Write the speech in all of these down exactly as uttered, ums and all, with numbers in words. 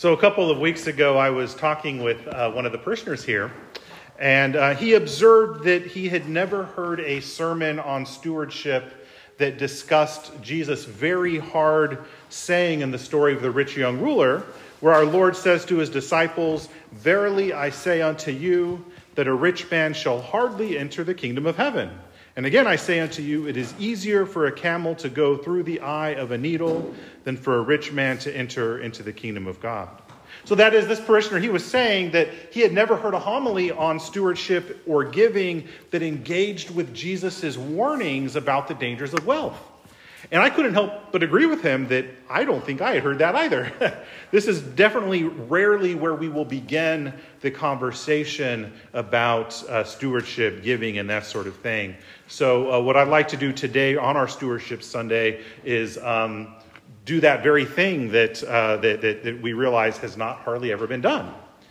So a couple of weeks ago, I was talking with uh, one of the parishioners here, and uh, he observed that he had never heard a sermon on stewardship that discussed Jesus' very hard saying in the story of the rich young ruler, where our Lord says to his disciples, "Verily I say unto you, that a rich man shall hardly enter the kingdom of heaven. And again I say unto you, it is easier for a camel to go through the eye of a needle than for a rich man to enter into the kingdom of God." So that is, this parishioner, he was saying that he had never heard a homily on stewardship or giving that engaged with Jesus' warnings about the dangers of wealth. And I couldn't help but agree with him that I don't think I had heard that either. This is definitely rarely where we will begin the conversation about uh, stewardship, giving, and that sort of thing. So uh, what I'd like to do today on our Stewardship Sunday is um, do that very thing that, uh, that, that, that we realize has not hardly ever been done.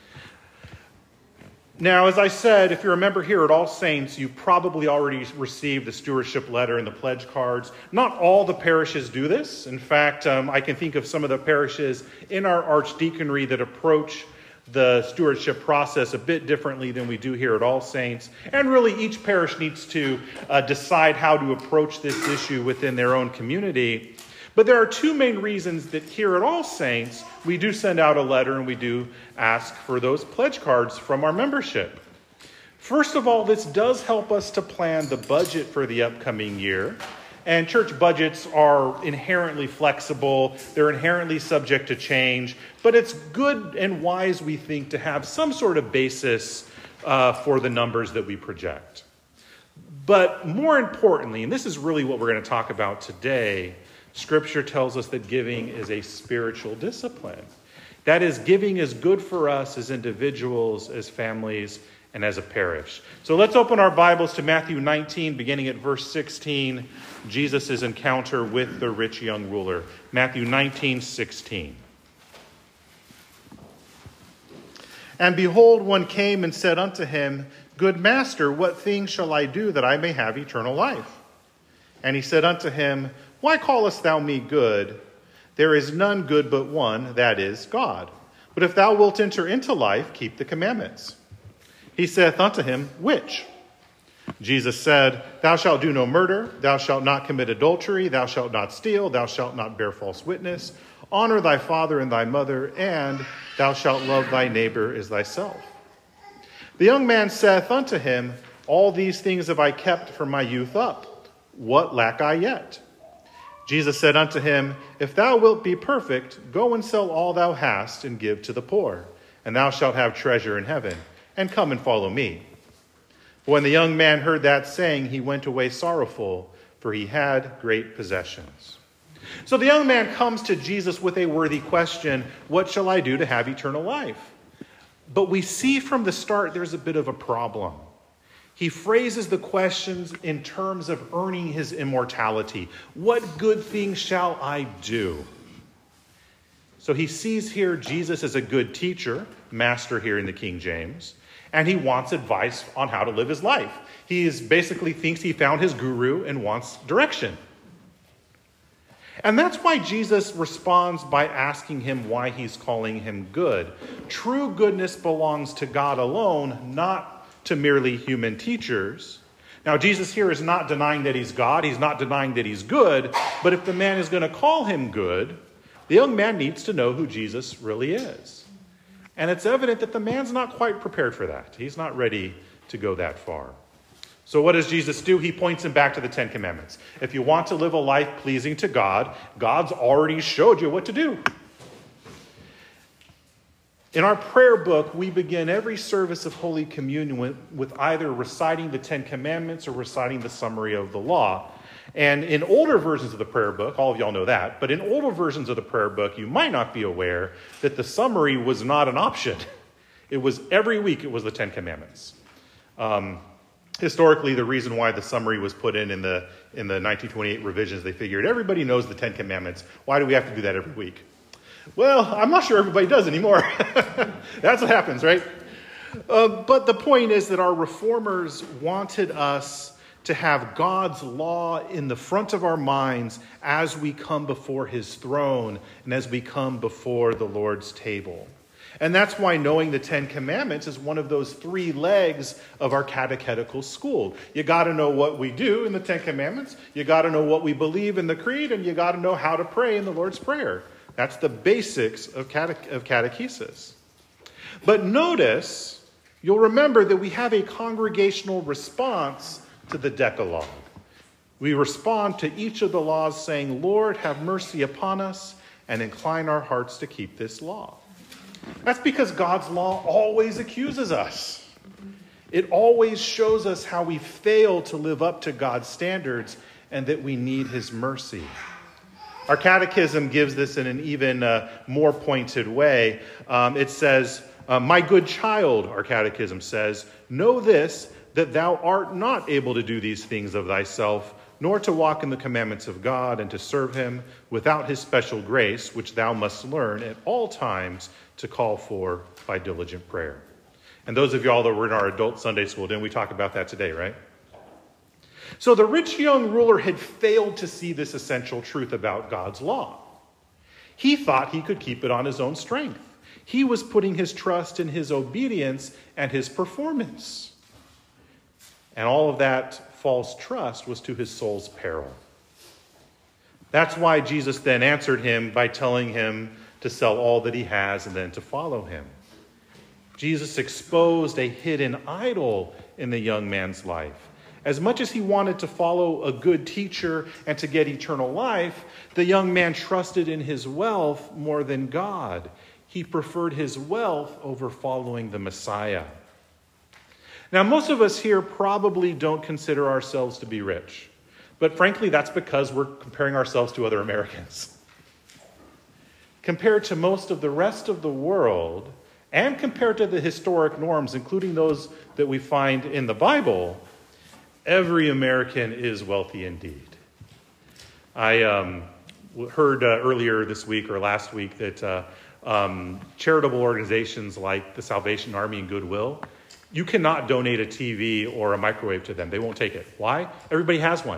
Now, as I said, if you're a member here at All Saints, you've probably already received the stewardship letter and the pledge cards. Not all the parishes do this. In fact, um, I can think of some of the parishes in our archdeaconry that approach the stewardship process a bit differently than we do here at All Saints. And really, each parish needs to uh, decide how to approach this issue within their own community. But there are two main reasons that here at All Saints, we do send out a letter and we do ask for those pledge cards from our membership. First of all, this does help us to plan the budget for the upcoming year. And church budgets are inherently flexible. They're inherently subject to change. But it's good and wise, we think, to have some sort of basis uh, for the numbers that we project. But more importantly, and this is really what we're going to talk about today, Scripture tells us that giving is a spiritual discipline. That is, giving is good for us as individuals, as families, and as a parish. So let's open our Bibles to Matthew nineteen, beginning at verse sixteen, Jesus' encounter with the rich young ruler. Matthew nineteen, sixteen. "And behold, one came and said unto him, Good master, what thing shall I do that I may have eternal life? And he said unto him, Why callest thou me good? There is none good but one, that is, God. But if thou wilt enter into life, keep the commandments. He saith unto him, Which? Jesus said, Thou shalt do no murder, thou shalt not commit adultery, thou shalt not steal, thou shalt not bear false witness, honor thy father and thy mother, and thou shalt love thy neighbor as thyself. The young man saith unto him, All these things have I kept from my youth up. What lack I yet? Jesus said unto him, If thou wilt be perfect, go and sell all thou hast and give to the poor, and thou shalt have treasure in heaven, and come and follow me. When the young man heard that saying, he went away sorrowful, for he had great possessions." So the young man comes to Jesus with a worthy question, what shall I do to have eternal life? But we see from the start there's a bit of a problem. He phrases the questions in terms of earning his immortality. What good thing shall I do? So he sees here Jesus as a good teacher, master here in the King James, and he wants advice on how to live his life. He is basically thinks he found his guru and wants direction. And that's why Jesus responds by asking him why he's calling him good. True goodness belongs to God alone, not to merely human teachers. Now, Jesus here is not denying that he's God. He's not denying that he's good. But if the man is going to call him good, the young man needs to know who Jesus really is. And it's evident that the man's not quite prepared for that. He's not ready to go that far. So what does Jesus do? He points him back to the Ten Commandments. If you want to live a life pleasing to God, God's already showed you what to do. In our prayer book, we begin every service of Holy Communion with, with either reciting the Ten Commandments or reciting the summary of the law. And in older versions of the prayer book, all of y'all know that, but in older versions of the prayer book, you might not be aware that the summary was not an option. It was every week it was the Ten Commandments. Um, historically, the reason why the summary was put in in the, in the nineteen twenty-eight revisions, they figured everybody knows the Ten Commandments. Why do we have to do that every week? Well, I'm not sure everybody does anymore. That's what happens, right? Uh, but the point is that our reformers wanted us to have God's law in the front of our minds as we come before his throne and as we come before the Lord's table. And that's why knowing the Ten Commandments is one of those three legs of our catechetical school. You got to know what we do in the Ten Commandments, you got to know what we believe in the Creed, and you got to know how to pray in the Lord's Prayer. That's the basics of, cate- of catechesis. But notice, you'll remember that we have a congregational response to the Decalogue. We respond to each of the laws saying, Lord, have mercy upon us and incline our hearts to keep this law. That's because God's law always accuses us. It always shows us how we fail to live up to God's standards and that we need his mercy. Our catechism gives this in an even uh, more pointed way. Um, it says, uh, my good child, our catechism says, know this, that thou art not able to do these things of thyself, nor to walk in the commandments of God and to serve him without his special grace, which thou must learn at all times to call for by diligent prayer. And those of y'all that were in our adult Sunday school, didn't we talk about that today, right? So the rich young ruler had failed to see this essential truth about God's law. He thought he could keep it on his own strength. He was putting his trust in his obedience and his performance. And all of that false trust was to his soul's peril. That's why Jesus then answered him by telling him to sell all that he has and then to follow him. Jesus exposed a hidden idol in the young man's life. As much as he wanted to follow a good teacher and to get eternal life, the young man trusted in his wealth more than God. He preferred his wealth over following the Messiah. Now, most of us here probably don't consider ourselves to be rich. But frankly, that's because we're comparing ourselves to other Americans. Compared to most of the rest of the world, and compared to the historic norms, including those that we find in the Bible, every American is wealthy indeed. I um, heard uh, earlier this week or last week that uh, um, charitable organizations like the Salvation Army and Goodwill, you cannot donate a T V or a microwave to them. They won't take it. Why? Everybody has one.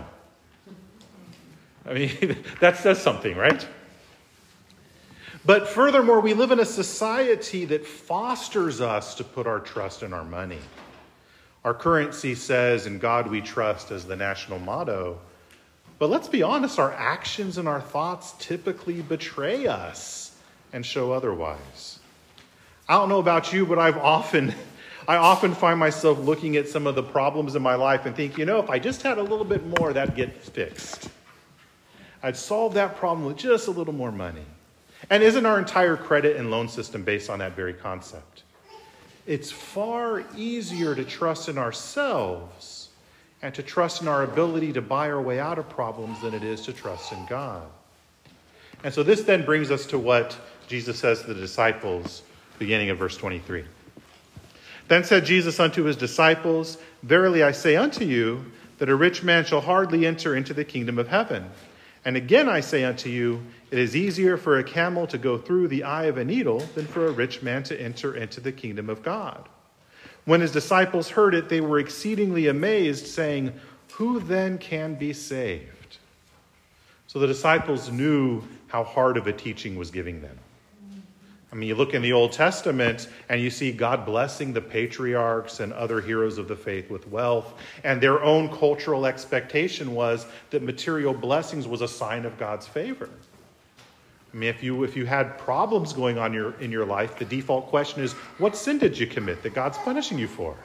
I mean, that says something, right? But furthermore, we live in a society that fosters us to put our trust in our money. Our currency says, "In God we trust," as the national motto. But let's be honest, our actions and our thoughts typically betray us and show otherwise. I don't know about you, but I've often, I often find myself looking at some of the problems in my life and think, you know, if I just had a little bit more, that'd get fixed. I'd solve that problem with just a little more money. And isn't our entire credit and loan system based on that very concept? It's far easier to trust in ourselves and to trust in our ability to buy our way out of problems than it is to trust in God. And so this then brings us to what Jesus says to the disciples, beginning of verse twenty-three. Then said Jesus unto his disciples, "Verily I say unto you, that a rich man shall hardly enter into the kingdom of heaven. And again I say unto you, it is easier for a camel to go through the eye of a needle than for a rich man to enter into the kingdom of God." When his disciples heard it, they were exceedingly amazed, saying, "Who then can be saved?" So the disciples knew how hard of a teaching was giving them. I mean, you look in the Old Testament and you see God blessing the patriarchs and other heroes of the faith with wealth. And their own cultural expectation was that material blessings was a sign of God's favor. I mean, if you if you had problems going on your, in your life, the default question is, what sin did you commit that God's punishing you for?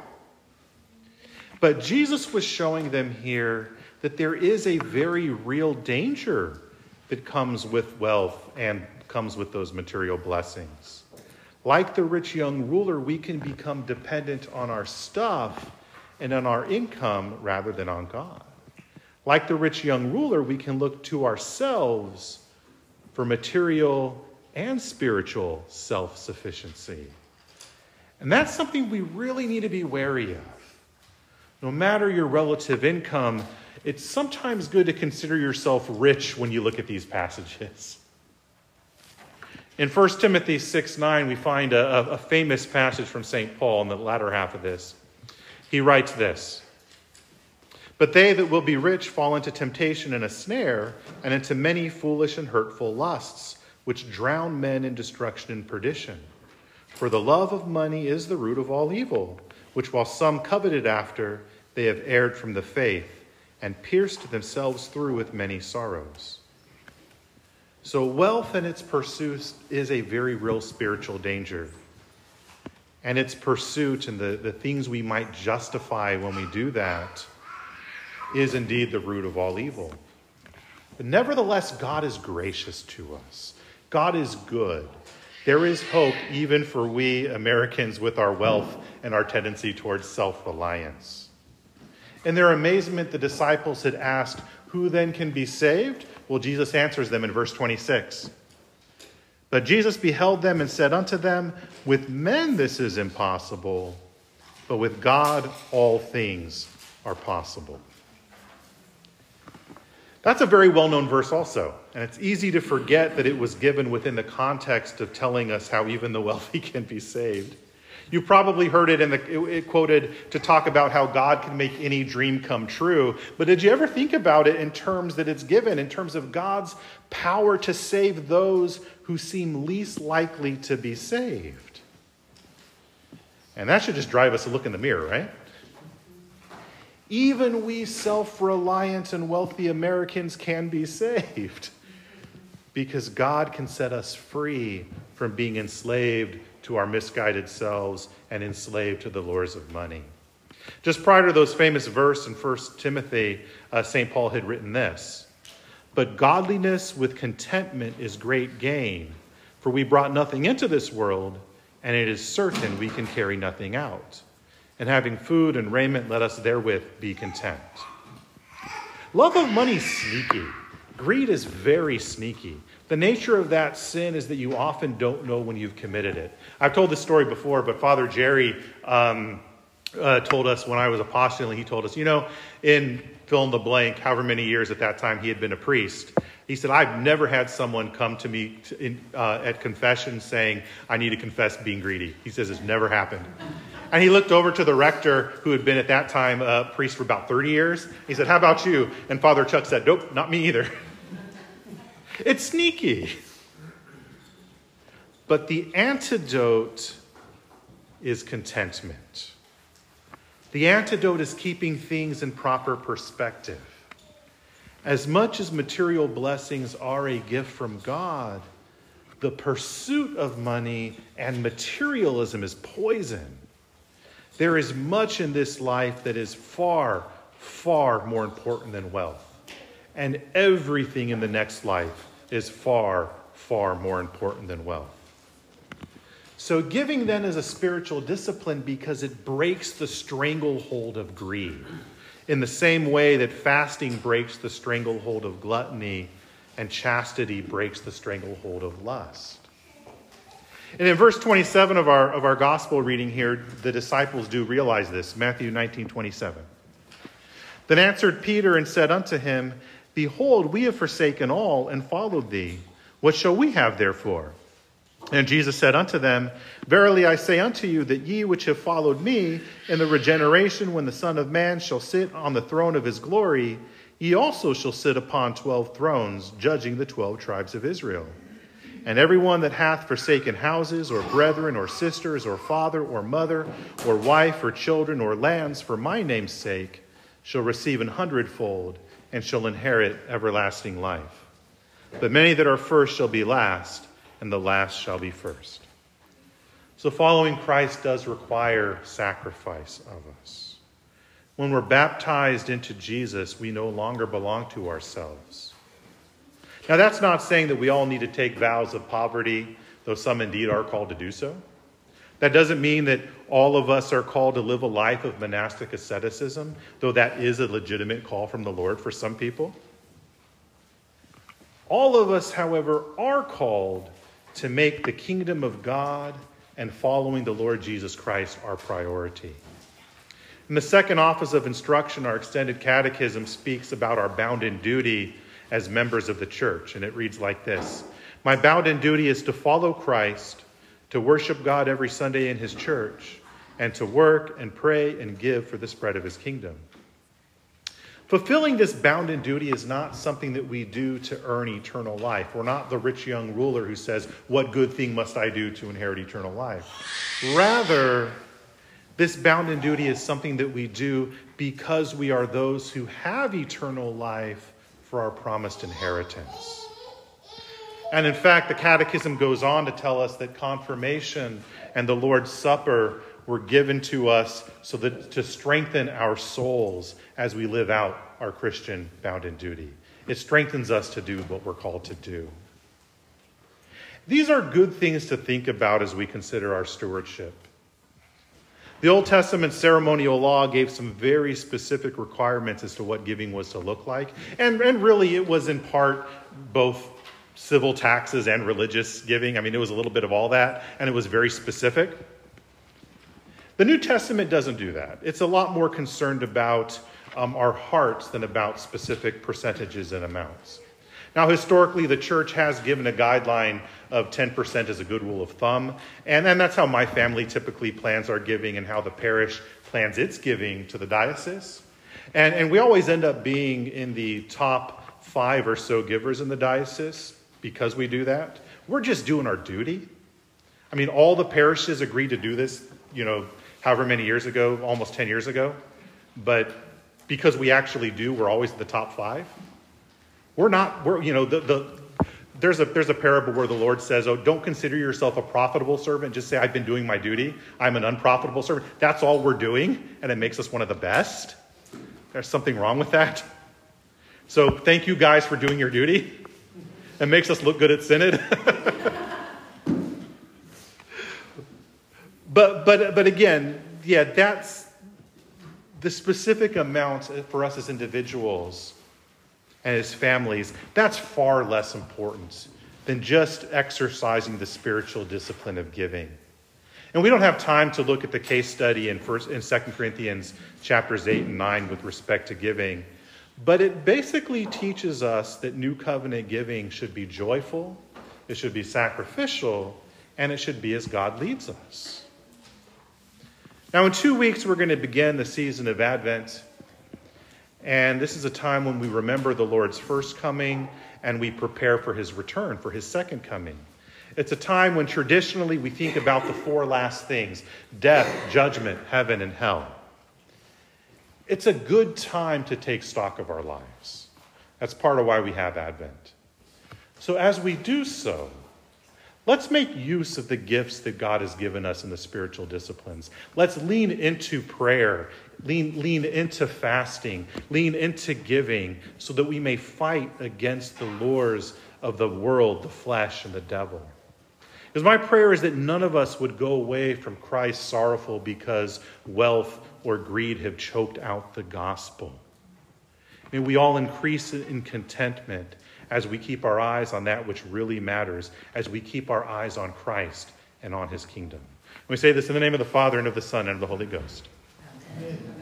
But Jesus was showing them here that there is a very real danger that comes with wealth and comes with those material blessings. Like the rich young ruler, we can become dependent on our stuff and on our income rather than on God. Like the rich young ruler, we can look to ourselves for material and spiritual self-sufficiency. And that's something we really need to be wary of. No matter your relative income, it's sometimes good to consider yourself rich when you look at these passages. In First Timothy six nine, we find a, a famous passage from Saint Paul in the latter half of this. He writes this, But they that will be rich fall into temptation and a snare, and into many foolish and hurtful lusts, which drown men in destruction and perdition. For the love of money is the root of all evil, which while some coveted after, they have erred from the faith, and pierced themselves through with many sorrows. So wealth and its pursuit is a very real spiritual danger. And its pursuit and the, the things we might justify when we do that is indeed the root of all evil. But nevertheless, God is gracious to us. God is good. There is hope even for we Americans with our wealth and our tendency towards self-reliance. In their amazement, the disciples had asked, who then can be saved? Well, Jesus answers them in verse twenty-six. But Jesus beheld them and said unto them, with men this is impossible, but with God all things are possible. That's a very well-known verse also, and it's easy to forget that it was given within the context of telling us how even the wealthy can be saved. You probably heard it in the it, it quoted to talk about how God can make any dream come true, but did you ever think about it in terms that it's given, in terms of God's power to save those who seem least likely to be saved? And that should just drive us to look in the mirror, right? Even we self-reliant and wealthy Americans can be saved because God can set us free from being enslaved to our misguided selves and enslaved to the lures of money. Just prior to those famous verse in First Timothy, uh, Saint Paul had written this, but godliness with contentment is great gain, for we brought nothing into this world, and it is certain we can carry nothing out. And having food and raiment, let us therewith be content. Love of money is sneaky. Greed is very sneaky. The nature of that sin is that you often don't know when you've committed it. I've told this story before, but Father Jerry um, uh, told us when I was apostoling, he told us, you know, in fill in the blank, however many years at that time he had been a priest, he said, I've never had someone come to me to, in, uh, at confession saying, I need to confess being greedy. He says it's never happened. And he looked over to the rector, who had been at that time a priest for about thirty years. He said, how about you? And Father Chuck said, nope, not me either. It's sneaky. But the antidote is contentment. The antidote is keeping things in proper perspective. As much as material blessings are a gift from God, the pursuit of money and materialism is poison. There is much in this life that is far, far more important than wealth. And everything in the next life is far, far more important than wealth. So giving then is a spiritual discipline because it breaks the stranglehold of greed. In the same way that fasting breaks the stranglehold of gluttony and chastity breaks the stranglehold of lust. And in verse twenty-seven of our, of our gospel reading here, the disciples do realize this. Matthew nineteen twenty-seven. Then answered Peter and said unto him, behold, we have forsaken all and followed thee. What shall we have therefore? And Jesus said unto them, verily I say unto you that ye which have followed me in the regeneration when the Son of Man shall sit on the throne of his glory, ye also shall sit upon twelve thrones, judging the twelve tribes of Israel. And every one that hath forsaken houses, or brethren, or sisters, or father, or mother, or wife, or children, or lands, for my name's sake, shall receive an hundredfold, and shall inherit everlasting life. But many that are first shall be last, and the last shall be first. So following Christ does require sacrifice of us. When we're baptized into Jesus, we no longer belong to ourselves. Now, that's not saying that we all need to take vows of poverty, though some indeed are called to do so. That doesn't mean that all of us are called to live a life of monastic asceticism, though that is a legitimate call from the Lord for some people. All of us, however, are called to make the kingdom of God and following the Lord Jesus Christ our priority. In the second office of instruction, our extended catechism speaks about our bounden duty as members of the church, and it reads like this. My bounden duty is to follow Christ, to worship God every Sunday in his church, and to work and pray and give for the spread of his kingdom. Fulfilling this bounden duty is not something that we do to earn eternal life. We're not the rich young ruler who says, what good thing must I do to inherit eternal life? Rather, this bounden duty is something that we do because we are those who have eternal life for our promised inheritance. And in fact, the Catechism goes on to tell us that confirmation and the Lord's Supper were given to us so that to strengthen our souls as we live out our Christian bounden duty. It strengthens us to do what we're called to do. These are good things to think about as we consider our stewardship. The Old Testament ceremonial law gave some very specific requirements as to what giving was to look like. And, and really, it was in part both civil taxes and religious giving. I mean, it was a little bit of all that, and it was very specific. The New Testament doesn't do that. It's a lot more concerned about um, our hearts than about specific percentages and amounts. Now, historically, the church has given a guideline of ten percent as a good rule of thumb. And, and that's how my family typically plans our giving and how the parish plans its giving to the diocese. And, and we always end up being in the top five or so givers in the diocese because we do that. We're just doing our duty. I mean, all the parishes agreed to do this, you know, however many years ago, almost ten years ago. But because we actually do, we're always at the top five. We're not, we're, you know, the, the there's a there's a parable where the Lord says, oh, don't consider yourself a profitable servant. Just say, I've been doing my duty. I'm an unprofitable servant. That's all we're doing. And it makes us one of the best. There's something wrong with that. So thank you guys for doing your duty. It makes us look good at Synod. but, but, but again, yeah, that's the specific amounts for us as individuals and his families. That's far less important than just exercising the spiritual discipline of giving. And we don't have time to look at the case study in First in Second Corinthians chapters eight and nine with respect to giving, but it basically teaches us that new covenant giving should be joyful, it should be sacrificial, and it should be as God leads us. Now, in two weeks, we're going to begin the season of Advent. And this is a time when we remember the Lord's first coming and we prepare for his return, for his second coming. It's a time when traditionally we think about the four last things: death, judgment, heaven, and hell. It's a good time to take stock of our lives. That's part of why we have Advent. So as we do so, let's make use of the gifts that God has given us in the spiritual disciplines. Let's lean into prayer, lean, lean into fasting, lean into giving, so that we may fight against the lures of the world, the flesh, and the devil. Because my prayer is that none of us would go away from Christ sorrowful because wealth or greed have choked out the gospel. May we all increase in contentment as we keep our eyes on that which really matters, as we keep our eyes on Christ and on his kingdom. We say this in the name of the Father, and of the Son, and of the Holy Ghost. Amen.